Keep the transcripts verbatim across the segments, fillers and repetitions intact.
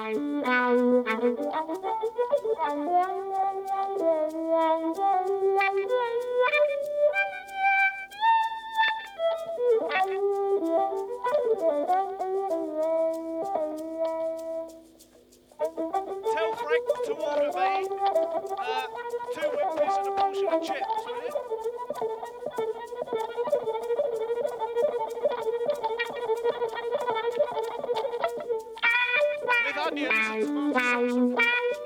Frank to order me uh, two whippies and a portion of chips, will you? With onions and tomato sauce,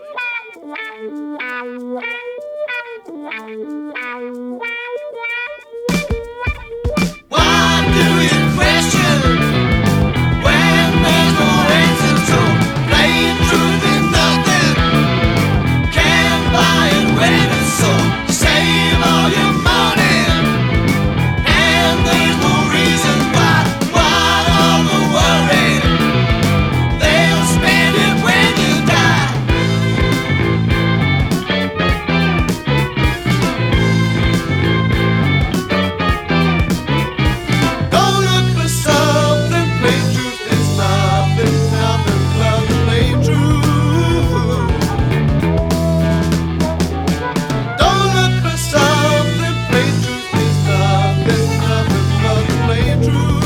Why do you question when there's no answer to plain truth is nothing can buy it when it's sold. Save all your money and there's no reason why. Why all the worry? They'll spend it when you die. Don't look for something, plain truth is nothing, nothing but plain truth. Don't look for something, plain truth is nothing, nothing but plain truth.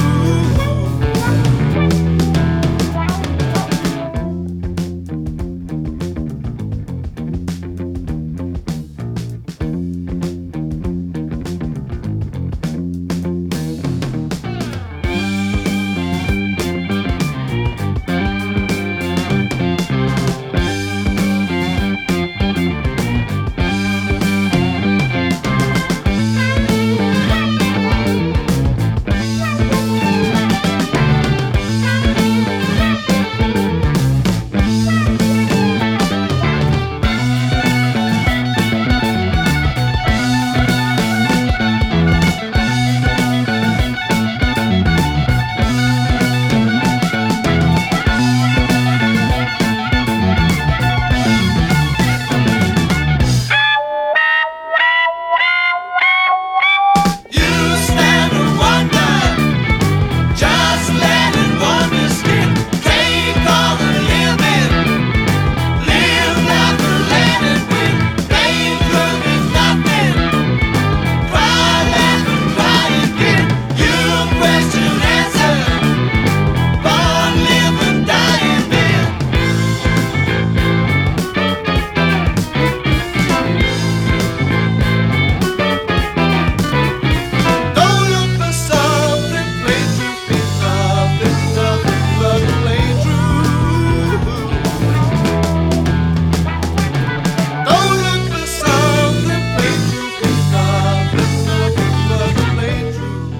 You stand and wonder, just let it warm your skin. Take all the living, live like the land and win. Plain truth is nothing, cry, laugh and cry again. You question, answer, born, live and die in bed. Don't look for something, plain truth is nothing, nothing but plain truth. Don't look for something, plain truth is nothing, nothing but plain truth.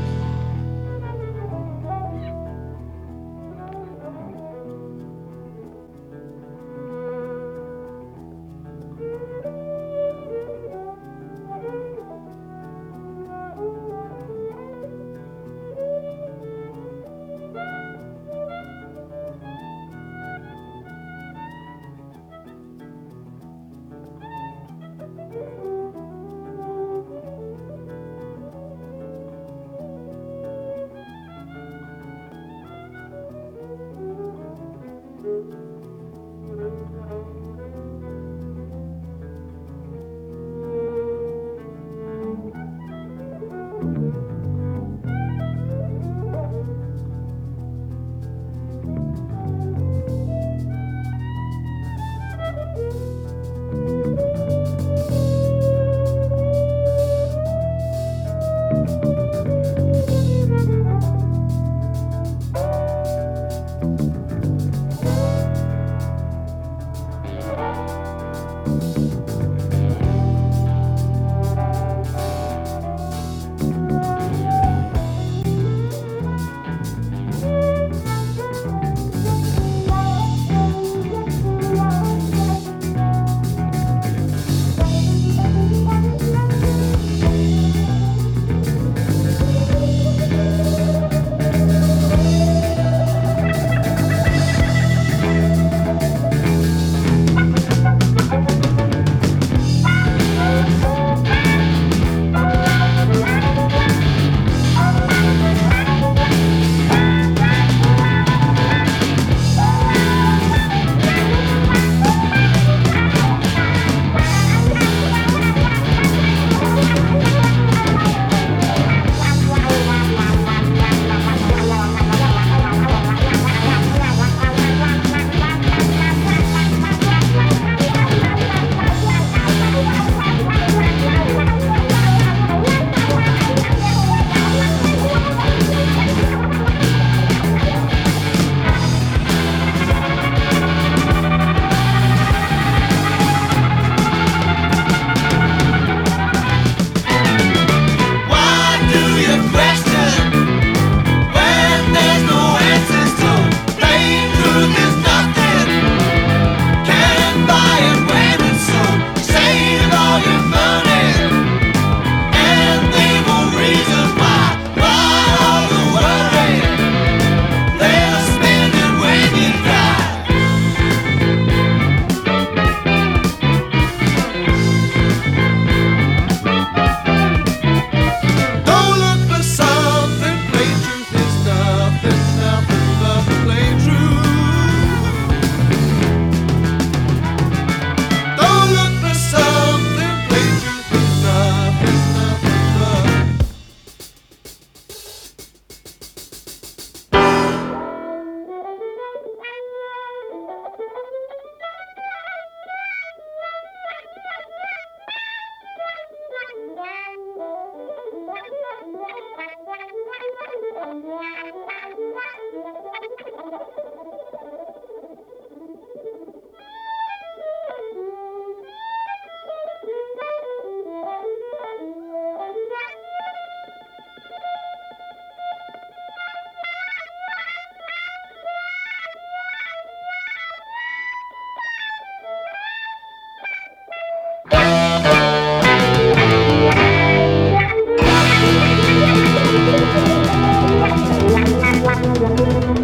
Thank you.